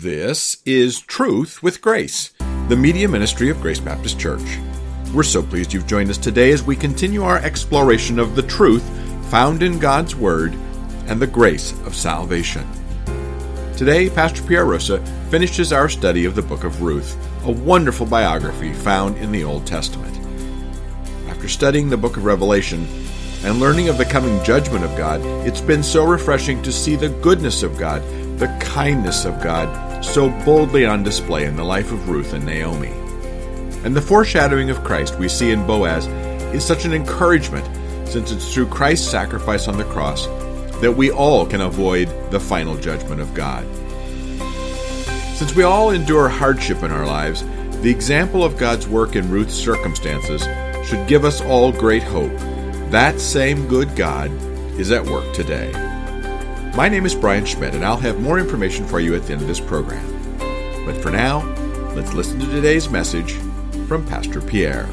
This is Truth with Grace, the media ministry of Grace Baptist Church. We're so pleased you've joined us today as we continue our exploration of the truth found in God's Word and the grace of salvation. Today, Pastor Pierre Rosa finishes our study of the book of Ruth, a wonderful biography found in the Old Testament. After studying the book of Revelation and learning of the coming judgment of God, it's been so refreshing to see the goodness of God, the kindness of God, so boldly on display in the life of Ruth and Naomi. And the foreshadowing of Christ we see in Boaz is such an encouragement, since it's through Christ's sacrifice on the cross that we all can avoid the final judgment of God. Since we all endure hardship in our lives, the example of God's work in Ruth's circumstances should give us all great hope. That same good God is at work today. My name is Brian Schmidt, and I'll have more information for you at the end of this program. But for now, let's listen to today's message from Pastor Pierre.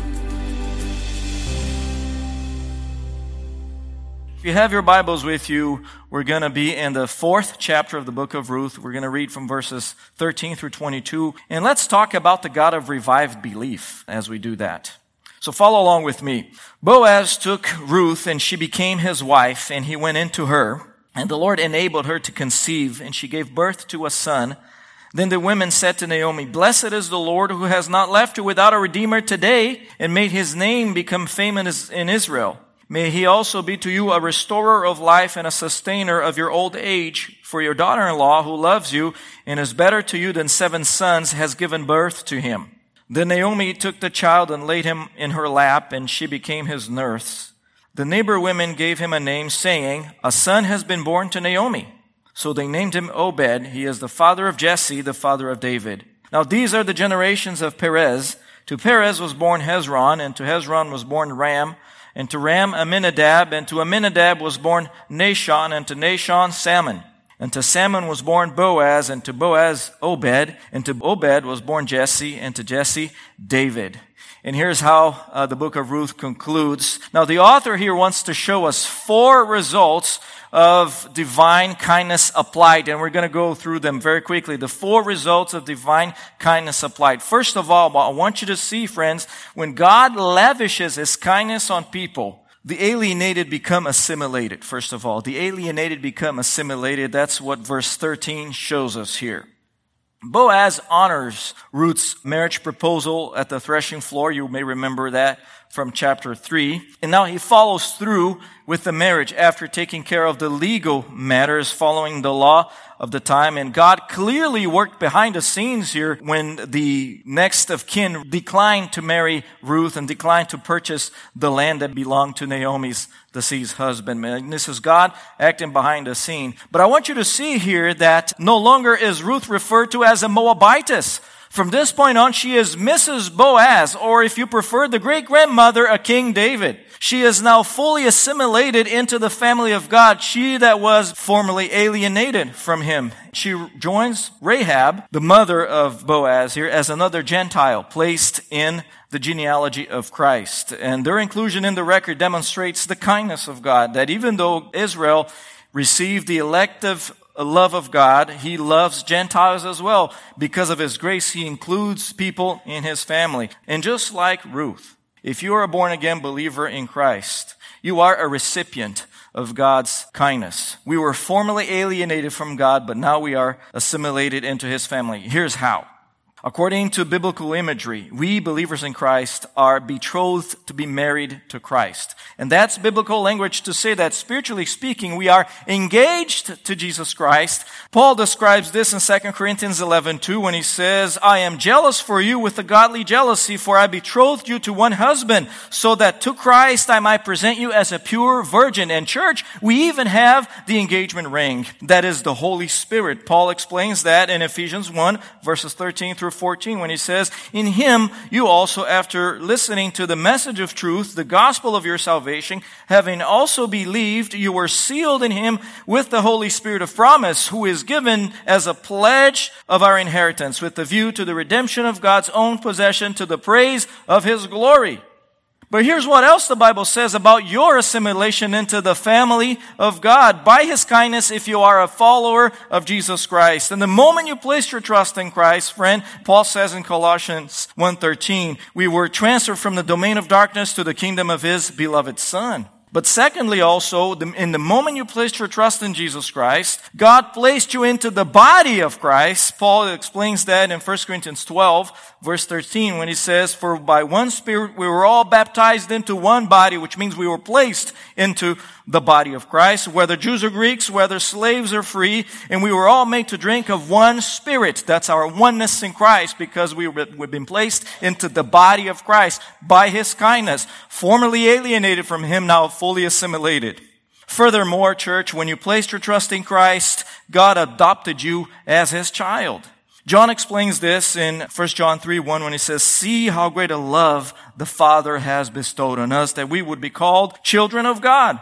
If you have your Bibles with you, we're going to be in the 4th chapter of the book of Ruth. We're going to read from verses 13 through 22. And let's talk about the God of revived belief as we do that. So follow along with me. Boaz took Ruth, and she became his wife, and he went into her. And the Lord enabled her to conceive, and she gave birth to a son. Then the women said to Naomi, "Blessed is the Lord who has not left you without a redeemer today, and made his name become famous in Israel. May he also be to you a restorer of life and a sustainer of your old age, for your daughter-in-law, who loves you and is better to you than 7 sons, has given birth to him." Then Naomi took the child and laid him in her lap, and she became his nurse. The neighbor women gave him a name, saying, "A son has been born to Naomi." So they named him Obed. He is the father of Jesse, the father of David. Now these are the generations of Perez. To Perez was born Hezron, and to Hezron was born Ram, and to Ram Amminadab, and to Amminadab was born Nahshon, and to Nahshon Salmon. And to Salmon was born Boaz, and to Boaz Obed, and to Obed was born Jesse, and to Jesse David. And here's how the book of Ruth concludes. Now, the author here wants to show us 4 results of divine kindness applied, and we're going to go through them very quickly. The 4 results of divine kindness applied. First of all, I want you to see, friends, when God lavishes his kindness on people, the alienated become assimilated, first of all. The alienated become assimilated. That's what verse 13 shows us here. Boaz honors Ruth's marriage proposal at the threshing floor. You may remember that from chapter 3. And now he follows through with the marriage after taking care of the legal matters following the law of the time. And God clearly worked behind the scenes here when the next of kin declined to marry Ruth and declined to purchase the land that belonged to Naomi's deceased husband. And this is God acting behind the scene. But I want you to see here that no longer is Ruth referred to as a Moabitess. From this point on, she is Mrs. Boaz, or if you prefer, the great-grandmother of King David. She is now fully assimilated into the family of God, she that was formerly alienated from him. She joins Rahab, the mother of Boaz here, as another Gentile placed in the genealogy of Christ. And their inclusion in the record demonstrates the kindness of God, that even though Israel received the elective love of God, he loves Gentiles as well. Because of his grace, he includes people in his family. And just like Ruth, if you are a born-again believer in Christ, you are a recipient of God's kindness. We were formerly alienated from God, but now we are assimilated into his family. Here's how. According to biblical imagery, we believers in Christ are betrothed to be married to Christ. And that's biblical language to say that, spiritually speaking, we are engaged to Jesus Christ. Paul describes this in 2 Corinthians 11:2 when he says, "I am jealous for you with a godly jealousy, for I betrothed you to one husband, so that to Christ I might present you as a pure virgin." And church, we even have the engagement ring. That is the Holy Spirit. Paul explains that in Ephesians 1, verses 13 through 14, when he says, "In him you also, after listening to the message of truth, the gospel of your salvation, having also believed, you were sealed in him with the Holy Spirit of promise, who is given as a pledge of our inheritance, with the view to the redemption of God's own possession, to the praise of his glory." But here's what else the Bible says about your assimilation into the family of God. By His kindness, if you are a follower of Jesus Christ. And the moment you place your trust in Christ, friend, Paul says in Colossians 1:13, we were transferred from the domain of darkness to the kingdom of His beloved Son. But secondly also, in the moment you placed your trust in Jesus Christ, God placed you into the body of Christ. Paul explains that in 1 Corinthians 12, verse 13, when he says, for by one Spirit we were all baptized into one body, which means we were placed into the body of Christ, whether Jews or Greeks, whether slaves or free, and we were all made to drink of one Spirit. That's our oneness in Christ, because we've been placed into the body of Christ by His kindness, formerly alienated from Him, now fully assimilated. Furthermore, church, when you placed your trust in Christ, God adopted you as His child. John explains this in 1 John 3:1 when he says, see how great a love the Father has bestowed on us, that we would be called children of God.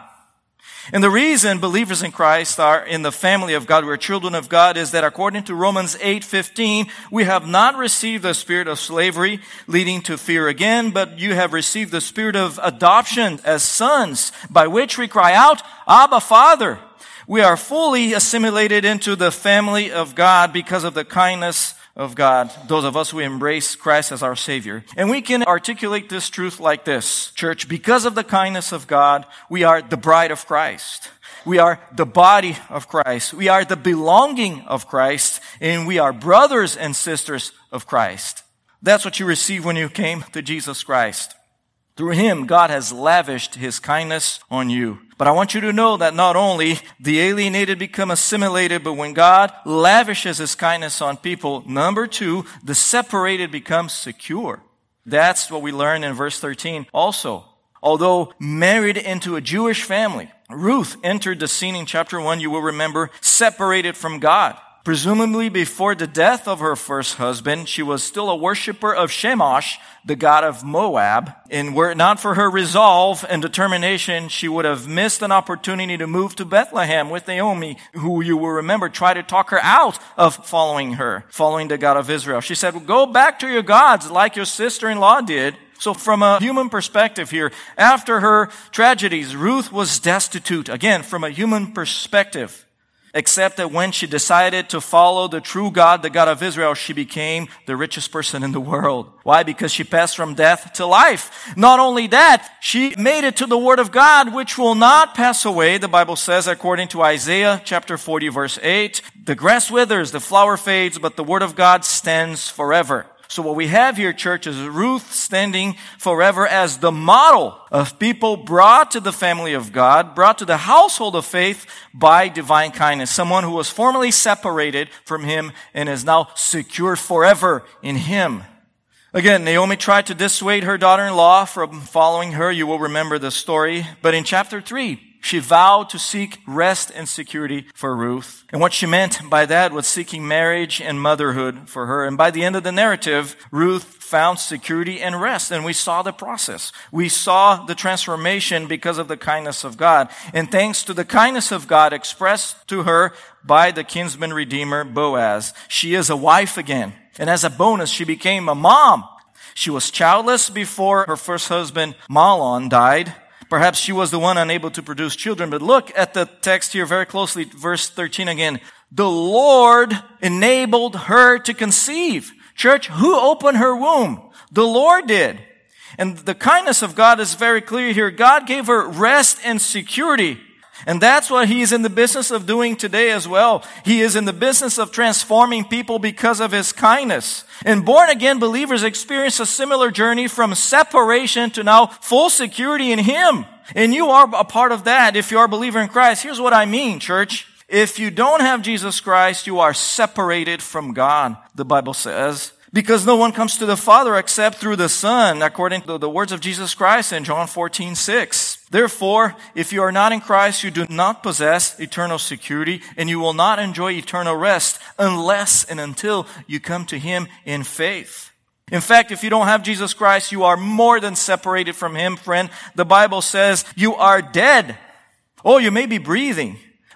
And the reason believers in Christ are in the family of God, we're children of God, is that according to Romans 8:15, we have not received the spirit of slavery leading to fear again, but you have received the spirit of adoption as sons, by which we cry out, Abba, Father. We are fully assimilated into the family of God because of the kindness of God, those of us who embrace Christ as our Savior. And we can articulate this truth like this, church. Because of the kindness of God, we are the bride of Christ. We are the body of Christ. We are the belonging of Christ. And we are brothers and sisters of Christ. That's what you receive when you came to Jesus Christ. Through Him, God has lavished His kindness on you. But I want you to know that not only the alienated become assimilated, but when God lavishes His kindness on people, number two, the separated become secure. That's what we learn in verse 13 also. Although married into a Jewish family, Ruth entered the scene in chapter 1, you will remember, separated from God. Presumably before the death of her first husband, she was still a worshiper of Chemosh, the god of Moab. And were it not for her resolve and determination, she would have missed an opportunity to move to Bethlehem with Naomi, who you will remember tried to talk her out of following the God of Israel. She said, well, go back to your gods like your sister-in-law did. So from a human perspective here, after her tragedies, Ruth was destitute. Again, from a human perspective. Except that when she decided to follow the true God, the God of Israel, she became the richest person in the world. Why? Because she passed from death to life. Not only that, she made it to the Word of God, which will not pass away. The Bible says, according to Isaiah chapter 40, verse 8, the grass withers, the flower fades, but the Word of God stands forever. So what we have here, church, is Ruth standing forever as the model of people brought to the family of God, brought to the household of faith by divine kindness. Someone who was formerly separated from Him and is now secured forever in Him. Again, Naomi tried to dissuade her daughter-in-law from following her. You will remember the story. But in chapter 3, she vowed to seek rest and security for Ruth. And what she meant by that was seeking marriage and motherhood for her. And by the end of the narrative, Ruth found security and rest. And we saw the process. We saw the transformation because of the kindness of God. And thanks to the kindness of God expressed to her by the kinsman redeemer Boaz, she is a wife again. And as a bonus, she became a mom. She was childless before her first husband, Mahlon, died. Perhaps she was the one unable to produce children. But look at the text here very closely, verse 13 again. The Lord enabled her to conceive. Church, who opened her womb? The Lord did. And the kindness of God is very clear here. God gave her rest and security. And that's what He is in the business of doing today as well. He is in the business of transforming people because of His kindness. And born-again believers experience a similar journey from separation to now full security in Him. And you are a part of that if you are a believer in Christ. Here's what I mean, church. If you don't have Jesus Christ, you are separated from God, the Bible says. Because no one comes to the Father except through the Son, according to the words of Jesus Christ in John 14:6. Therefore, if you are not in Christ, you do not possess eternal security, and you will not enjoy eternal rest unless and until you come to Him in faith. In fact, if you don't have Jesus Christ, you are more than separated from Him, friend. The Bible says you are dead. Oh, you may be breathing,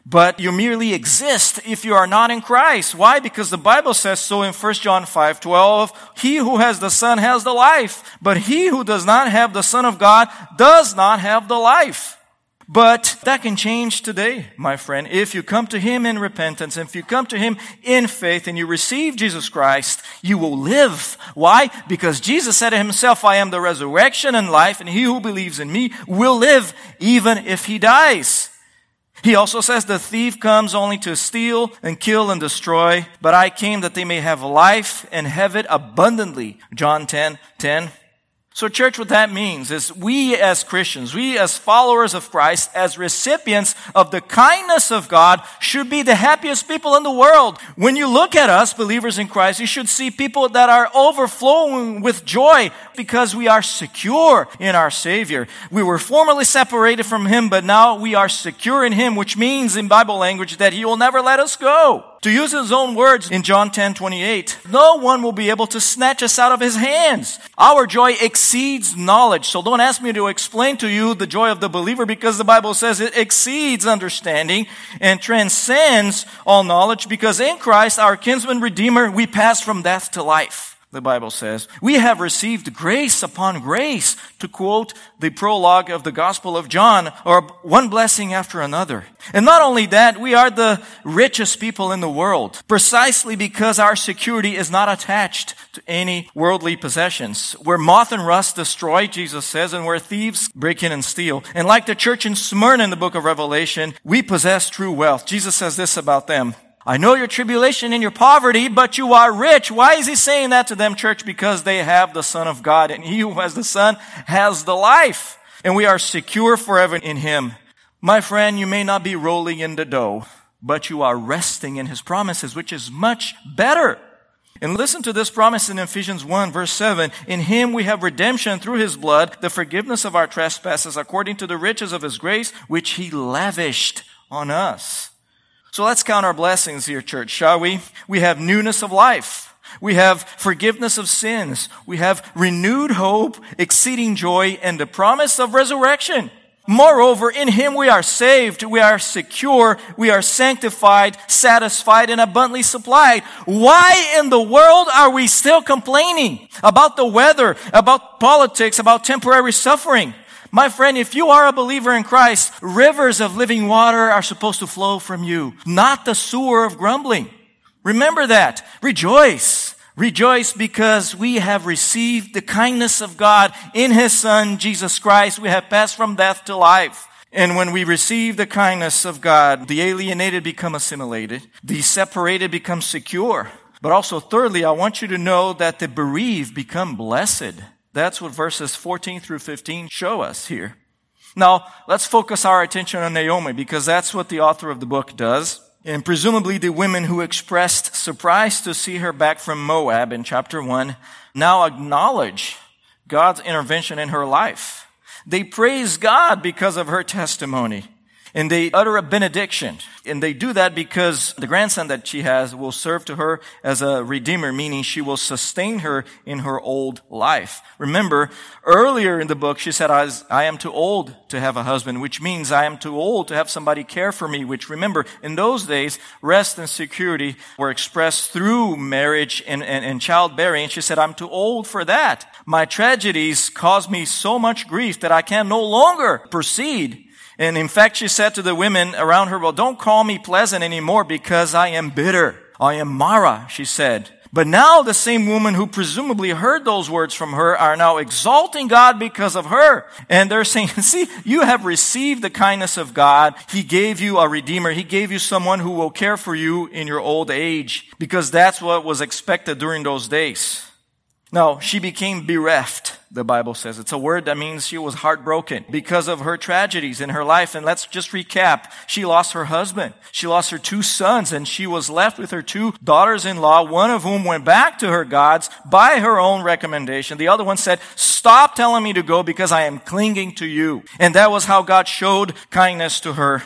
But you merely exist if you are not in Christ. Why? Because the Bible says so in 1 John 5:12. He who has the Son has the life, but he who does not have the Son of God does not have the life. But that can change today, my friend. If you come to Him in repentance, if you come to Him in faith and you receive Jesus Christ, you will live. Why? Because Jesus said Himself, I am the resurrection and life, and he who believes in me will live even if he dies. He also says the thief comes only to steal and kill and destroy, but I came that they may have life and have it abundantly. John 10:10. So church, what that means is we as Christians, we as followers of Christ, as recipients of the kindness of God, should be the happiest people in the world. When you look at us, believers in Christ, you should see people that are overflowing with joy because we are secure in our Savior. We were formerly separated from Him, but now we are secure in Him, which means in Bible language that He will never let us go. To use His own words in John 10:28, no one will be able to snatch us out of His hands. Our joy exceeds knowledge. So don't ask me to explain to you the joy of the believer, because the Bible says it exceeds understanding and transcends all knowledge, because in Christ, our kinsman redeemer, we pass from death to life. The Bible says, we have received grace upon grace, to quote the prologue of the Gospel of John, or one blessing after another. And not only that, we are the richest people in the world, precisely because our security is not attached to any worldly possessions. Where moth and rust destroy, Jesus says, and where thieves break in and steal. And like the church in Smyrna in the book of Revelation, we possess true wealth. Jesus says this about them. I know your tribulation and your poverty, but you are rich. Why is He saying that to them, church? Because they have the Son of God, and he who has the Son has the life. And we are secure forever in Him. My friend, you may not be rolling in the dough, but you are resting in His promises, which is much better. And listen to this promise in Ephesians 1, verse 7. In Him we have redemption through His blood, the forgiveness of our trespasses, according to the riches of His grace, which He lavished on us. So let's count our blessings here, church, shall we? We have newness of life. We have forgiveness of sins. We have renewed hope, exceeding joy, and the promise of resurrection. Moreover, in Him we are saved, we are secure, we are sanctified, satisfied, and abundantly supplied. Why in the world are we still complaining about the weather, about politics, about temporary suffering? My friend, if you are a believer in Christ, rivers of living water are supposed to flow from you, not the sewer of grumbling. Remember that. Rejoice. Rejoice because we have received the kindness of God in His Son, Jesus Christ. We have passed from death to life. And when we receive the kindness of God, the alienated become assimilated, the separated become secure. But also, thirdly, I want you to know that the bereaved become blessed. That's what verses 14 through 15 show us here. Now, let's focus our attention on Naomi, because that's what the author of the book does. And presumably the women who expressed surprise to see her back from Moab in chapter 1 now acknowledge God's intervention in her life. They praise God because of her testimony. And they utter a benediction. And they do that because the grandson that she has will serve to her as a redeemer, meaning she will sustain her in her old life. Remember, earlier in the book, she said, I am too old to have a husband, which means I am too old to have somebody care for me, which, remember, in those days, rest and security were expressed through marriage and childbearing. And she said, I'm too old for that. My tragedies cause me so much grief that I can no longer proceed. And in fact, she said to the women around her, well, don't call me pleasant anymore because I am bitter. I am Mara, she said. But now the same woman who presumably heard those words from her are now exalting God because of her. And they're saying, see, you have received the kindness of God. He gave you a redeemer. He gave you someone who will care for you in your old age, because that's what was expected during those days. Now, she became bereft, the Bible says. It's a word that means she was heartbroken because of her tragedies in her life. And let's just recap. She lost her husband. She lost her 2 sons, and she was left with her 2 daughters-in-law, one of whom went back to her gods by her own recommendation. The other one said, stop telling me to go because I am clinging to you. And that was how God showed kindness to her.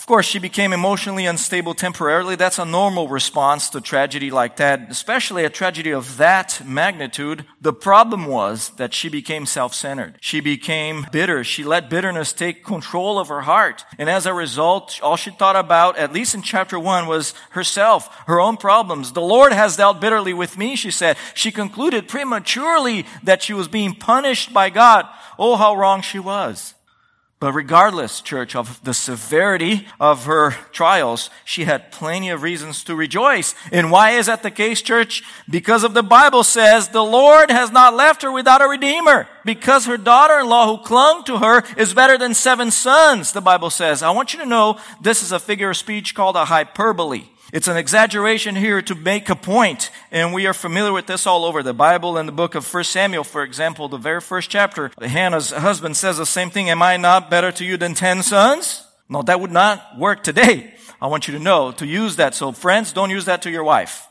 Of course, she became emotionally unstable temporarily. That's a normal response to tragedy like that, especially a tragedy of that magnitude. The problem was that she became self-centered. She became bitter. She let bitterness take control of her heart. And as a result, all she thought about, at least in chapter 1, was herself, her own problems. The Lord has dealt bitterly with me, she said. She concluded prematurely that she was being punished by God. Oh, how wrong she was. But regardless, church, of the severity of her trials, she had plenty of reasons to rejoice. And why is that the case, church? Because of the Bible says the Lord has not left her without a redeemer. Because her daughter-in-law who clung to her is better than 7 sons, the Bible says. I want you to know this is a figure of speech called a hyperbole. It's an exaggeration here to make a point, and we are familiar with this all over the Bible. In the book of 1 Samuel, for example, the very first chapter, Hannah's husband says the same thing, am I not better to you than 10 sons? No, that would not work today. I want you to know, to use that. So friends, don't use that to your wife.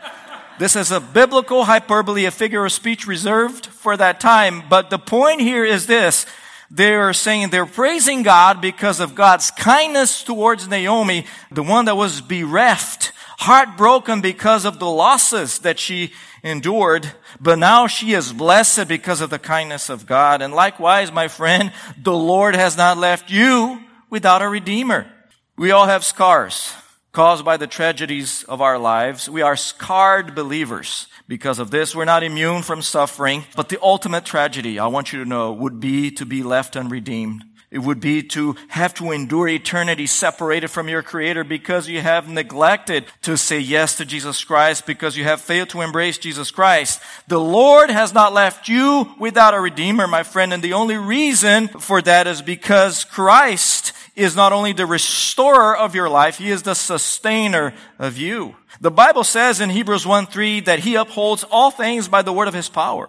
This is a biblical hyperbole, a figure of speech reserved for that time. But the point here is this. They're saying they're praising God because of God's kindness towards Naomi, the one that was bereft, heartbroken because of the losses that she endured. But now she is blessed because of the kindness of God. And likewise, my friend, the Lord has not left you without a redeemer. We all have scars caused by the tragedies of our lives. We are scarred believers. Because of this, we're not immune from suffering. But the ultimate tragedy, I want you to know, would be to be left unredeemed. It would be to have to endure eternity separated from your Creator because you have neglected to say yes to Jesus Christ, because you have failed to embrace Jesus Christ. The Lord has not left you without a Redeemer, my friend, and the only reason for that is because Christ is not only the restorer of your life, He is the sustainer of you. The Bible says in Hebrews 1:3 that He upholds all things by the word of His power.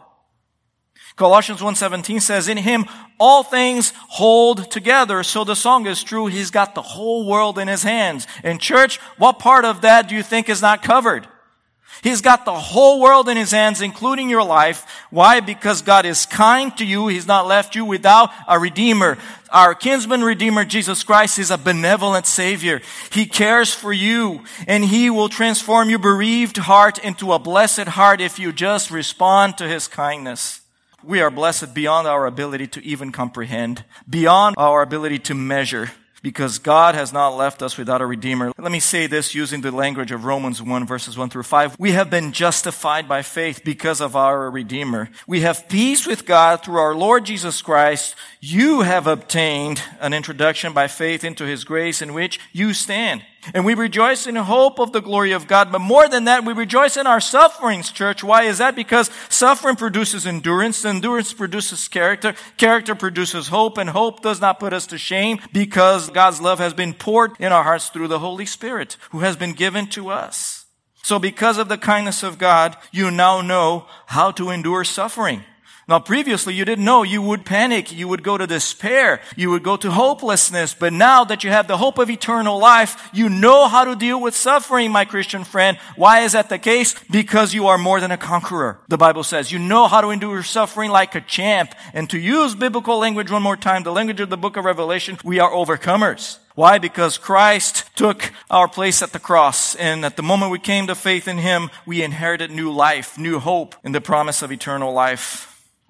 Colossians 1:17 says, in Him all things hold together. So the song is true. He's got the whole world in His hands. And church, what part of that do you think is not covered? He's got the whole world in His hands, including your life. Why? Because God is kind to you. He's not left you without a Redeemer. Our kinsman Redeemer, Jesus Christ, is a benevolent Savior. He cares for you, and He will transform your bereaved heart into a blessed heart if you just respond to His kindness. We are blessed beyond our ability to even comprehend, beyond our ability to measure, because God has not left us without a Redeemer. Let me say this using the language of Romans 1, verses 1 through 5. We have been justified by faith because of our Redeemer. We have peace with God through our Lord Jesus Christ. You have obtained an introduction by faith into His grace in which you stand. And we rejoice in hope of the glory of God. But more than that, we rejoice in our sufferings, church. Why is that? Because suffering produces endurance. Endurance produces character. Character produces hope. And hope does not put us to shame because God's love has been poured in our hearts through the Holy Spirit who has been given to us. So because of the kindness of God, you now know how to endure suffering. Now, previously, you didn't know. You would panic. You would go to despair. You would go to hopelessness. But now that you have the hope of eternal life, you know how to deal with suffering, my Christian friend. Why is that the case? Because you are more than a conqueror. The Bible says you know how to endure suffering like a champ. And to use biblical language one more time, the language of the book of Revelation, we are overcomers. Why? Because Christ took our place at the cross. And at the moment we came to faith in Him, we inherited new life, new hope, and the promise of eternal life.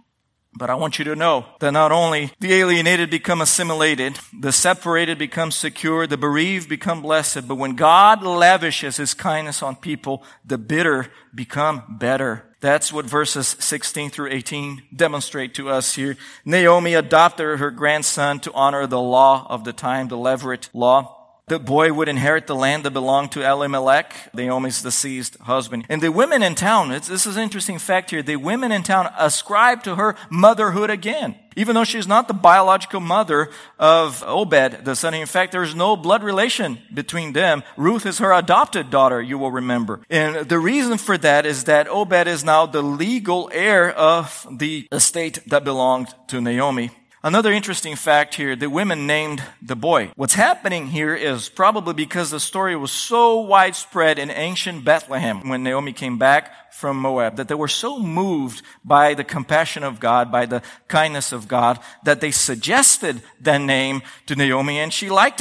But I want you to know that not only the alienated become assimilated, the separated become secure, the bereaved become blessed, but when God lavishes His kindness on people, the bitter become better. That's what verses 16 through 18 demonstrate to us here. Naomi adopted her grandson to honor the law of the time, the Levirate law. The boy would inherit the land that belonged to Elimelech, Naomi's deceased husband. And the women in town, this is an interesting fact here, the women in town ascribe to her motherhood again. Even though she's not the biological mother of Obed, the son. In fact, there's no blood relation between them. Ruth is her adopted daughter, you will remember. And the reason for that is that Obed is now the legal heir of the estate that belonged to Naomi. Another interesting fact here, the women named the boy. What's happening here is probably because the story was so widespread in ancient Bethlehem when Naomi came back from Moab, that they were so moved by the compassion of God, by the kindness of God, that they suggested that name to Naomi and she liked it.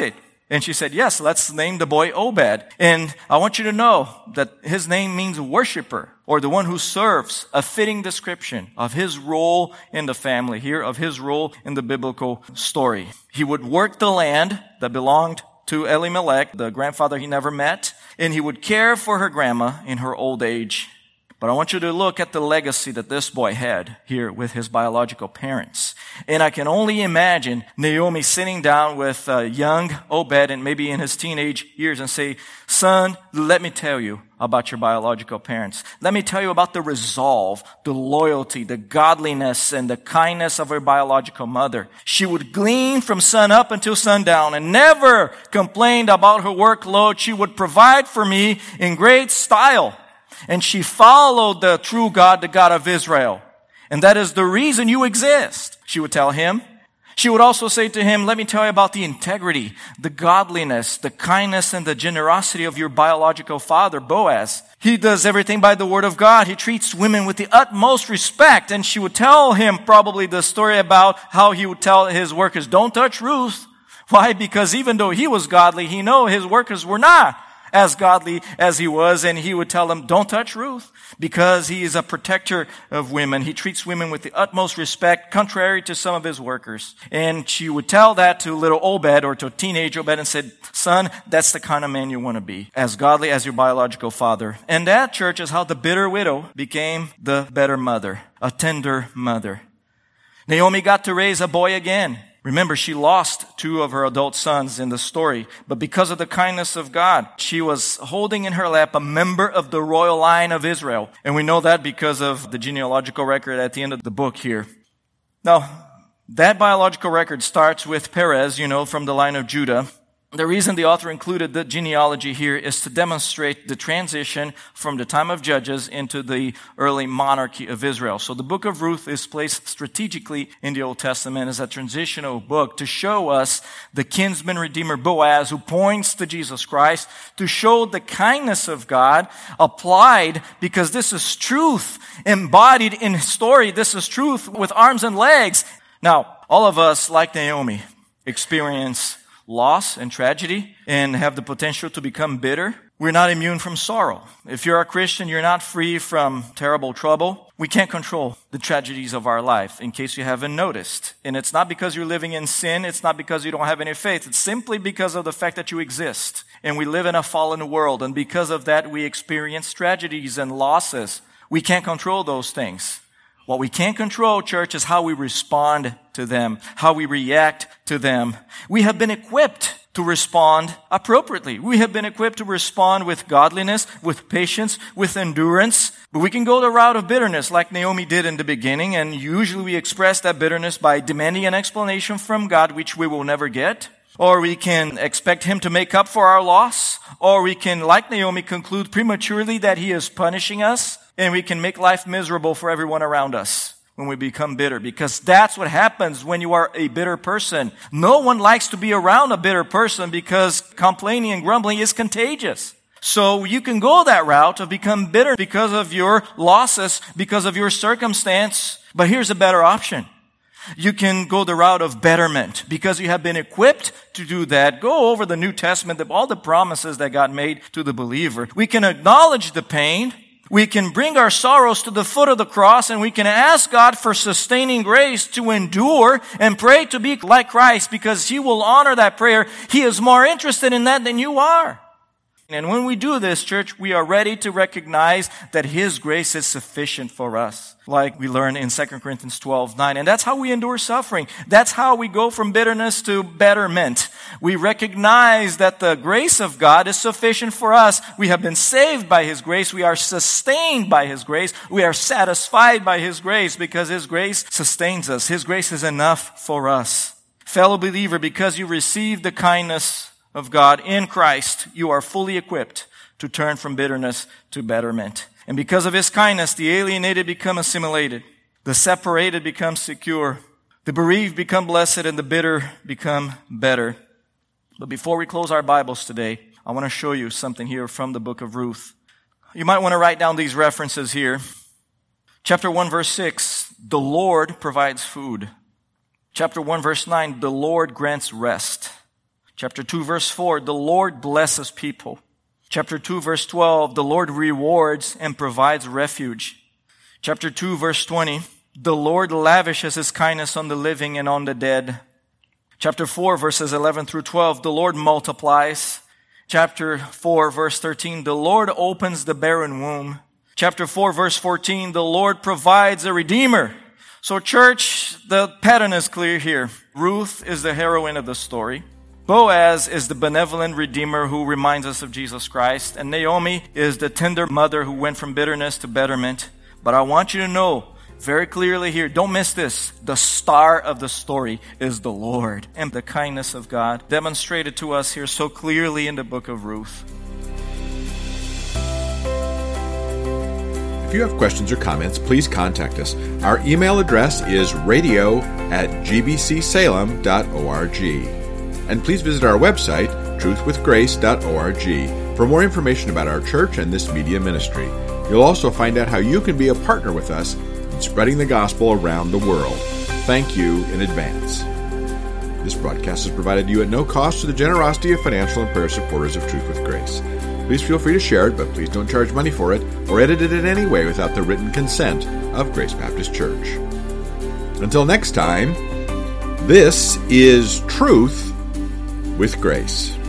And she said, yes, let's name the boy Obed. And I want you to know that his name means worshiper, or the one who serves, a fitting description of his role in the family here, of his role in the biblical story. He would work the land that belonged to Elimelech, the grandfather he never met, and he would care for her grandma in her old age. But I want you to look at the legacy that this boy had here with his biological parents. And I can only imagine Naomi sitting down with young Obed and maybe in his teenage years and say, son, let me tell you about your biological parents. Let me tell you about the resolve, the loyalty, the godliness, and the kindness of her biological mother. She would glean from sun up until sundown and never complained about her workload. She would provide for me in great style. And she followed the true God, the God of Israel. And that is the reason you exist, she would tell him. She would also say to him, let me tell you about the integrity, the godliness, the kindness, and the generosity of your biological father, Boaz. He does everything by the word of God. He treats women with the utmost respect. And she would tell him probably the story about how he would tell his workers, don't touch Ruth. Why? Because even though he was godly, he knew his workers were not as godly as he was, and he would tell them, don't touch Ruth, because he is a protector of women. He treats women with the utmost respect, contrary to some of his workers. And she would tell that to little Obed, or to teenage Obed, and said, son, that's the kind of man you want to be, as godly as your biological father. And that, church, is how the bitter widow became the better mother, a tender mother. Naomi got to raise a boy again. Remember, she lost 2 of her adult sons in the story, but because of the kindness of God, she was holding in her lap a member of the royal line of Israel. And we know that because of the genealogical record at the end of the book here. Now, that biological record starts with Perez, from the line of Judah. The reason the author included the genealogy here is to demonstrate the transition from the time of Judges into the early monarchy of Israel. So the book of Ruth is placed strategically in the Old Testament as a transitional book to show us the kinsman redeemer Boaz, who points to Jesus Christ, to show the kindness of God applied, because this is truth embodied in story. This is truth with arms and legs. Now, all of us, like Naomi, experience loss and tragedy and have the potential to become bitter. We're not immune from sorrow. If you're a Christian, you're not free from terrible trouble. We can't control the tragedies of our life, in case you haven't noticed. And it's not because you're living in sin. It's not because you don't have any faith. It's simply because of the fact that you exist. And we live in a fallen world. And because of that, we experience tragedies and losses. We can't control those things. What we can't control, church, is how we respond to them, how we react to them. We have been equipped to respond appropriately. We have been equipped to respond with godliness, with patience, with endurance. But we can go the route of bitterness like Naomi did in the beginning, and usually we express that bitterness by demanding an explanation from God, which we will never get. Or we can expect Him to make up for our loss. Or we can, like Naomi, conclude prematurely that He is punishing us. And we can make life miserable for everyone around us when we become bitter, because that's what happens when you are a bitter person. No one likes to be around a bitter person because complaining and grumbling is contagious. So you can go that route of become bitter because of your losses, because of your circumstance. But here's a better option. You can go the route of betterment because you have been equipped to do that. Go over the New Testament, all the promises that God made to the believer. We can acknowledge the pain. We can bring our sorrows to the foot of the cross, and we can ask God for sustaining grace to endure and pray to be like Christ, because He will honor that prayer. He is more interested in that than you are. And when we do this, church, we are ready to recognize that His grace is sufficient for us, like we learn in 2 Corinthians 12:9. And that's how we endure suffering. That's how we go from bitterness to betterment. We recognize that the grace of God is sufficient for us. We have been saved by His grace. We are sustained by His grace. We are satisfied by His grace because His grace sustains us. His grace is enough for us. Fellow believer, because you received the kindness of God in Christ, you are fully equipped to turn from bitterness to betterment. And because of His kindness, the alienated become assimilated. The separated become secure. The bereaved become blessed, and the bitter become better. But before we close our Bibles today, I want to show you something here from the book of Ruth. You might want to write down these references here. Chapter 1, verse 6, the Lord provides food. Chapter 1, verse 9, the Lord grants rest. Chapter 2, verse 4, the Lord blesses people. Chapter 2, verse 12, the Lord rewards and provides refuge. Chapter 2, verse 20, the Lord lavishes His kindness on the living and on the dead. Chapter 4, verses 11 through 12, the Lord multiplies. Chapter 4, verse 13, the Lord opens the barren womb. Chapter 4, verse 14, the Lord provides a redeemer. So church, the pattern is clear here. Ruth is the heroine of the story. Boaz is the benevolent redeemer who reminds us of Jesus Christ. And Naomi is the tender mother who went from bitterness to betterment. But I want you to know very clearly here, don't miss this. The star of the story is the Lord and the kindness of God demonstrated to us here so clearly in the book of Ruth. If you have questions or comments, please contact us. Our email address is radio@gbcsalem.org. And please visit our website, truthwithgrace.org, for more information about our church and this media ministry. You'll also find out how you can be a partner with us in spreading the gospel around the world. Thank you in advance. This broadcast is provided to you at no cost through the generosity of financial and prayer supporters of Truth with Grace. Please feel free to share it, but please don't charge money for it or edit it in any way without the written consent of Grace Baptist Church. Until next time, this is Truth with Grace.